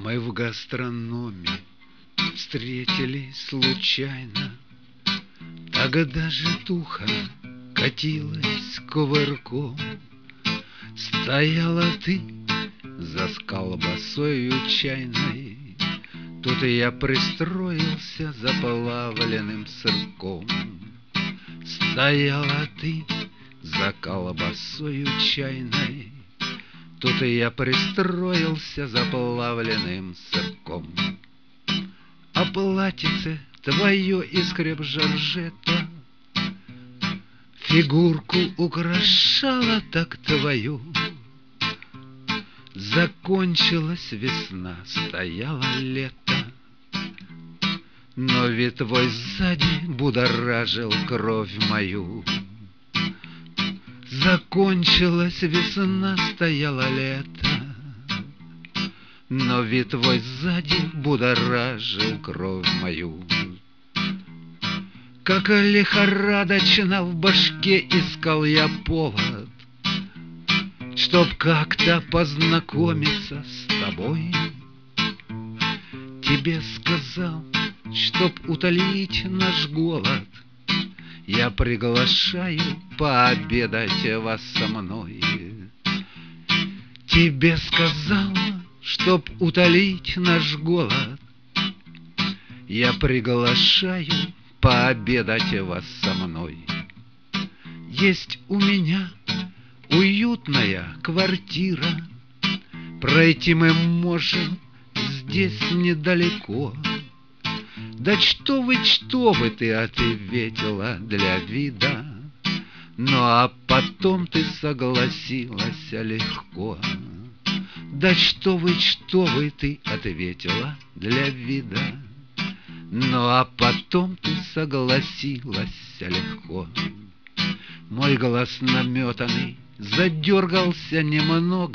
Мы в гастрономе встретились случайно. Тогда житуха катилась кувырком. Стояла ты за колбасою чайной. Тут и я пристроился за плавленым сырком. Стояла ты за колбасою чайной. Тут и я пристроился за плавленым сырком. А платьице твое из креп-жоржета фигурку украшала так твою. Закончилась весна, стояло лето, но вид твой сзади будоражил кровь мою. Закончилась весна, стояло лето, но вид твой сзади будоражил кровь мою. Как лихорадочно в башке искал я повод, чтоб как-то познакомиться с тобой. Тебе сказал, чтоб утолить наш голод, я приглашаю пообедать вас со мной. Тебе сказал, чтоб утолить наш голод, я приглашаю пообедать вас со мной. Есть у меня уютная квартира, пройти мы можем здесь недалеко. Да что вы, ты ответила для вида, ну а потом ты согласилась легко. Да что вы, ты ответила для вида, ну а потом ты согласилась легко. Мой глаз наметанный задергался немного,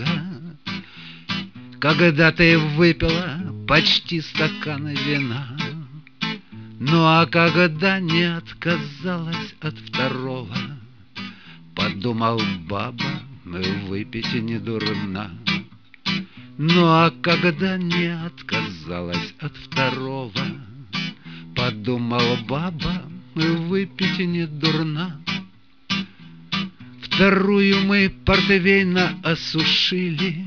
когда ты выпила почти стакан вина. Ну а когда не отказалась от второго, подумал, баба, выпить не дурна. Ну а когда не отказалась от второго, подумал, баба, выпить не дурна. Вторую мы портвейна осушили,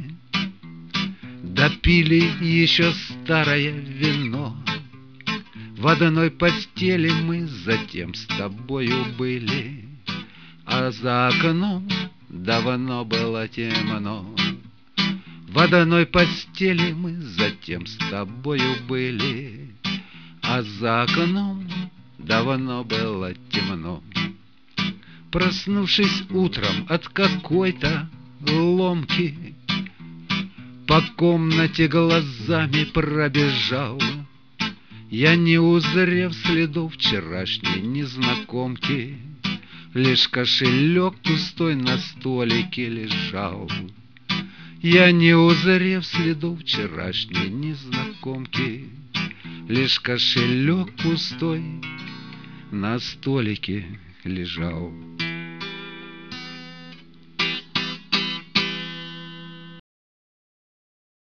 допили еще старое вино. В одной постели мы затем с тобою были, а за окном давно было темно. В одной постели мы затем с тобою были, а за окном давно было темно. Проснувшись утром от какой-то ломки, по комнате глазами пробежал. Я, не узрев следов вчерашней незнакомки, лишь кошелек пустой на столике лежал. Я, не узрев следов вчерашней незнакомки, лишь кошелек пустой на столике лежал.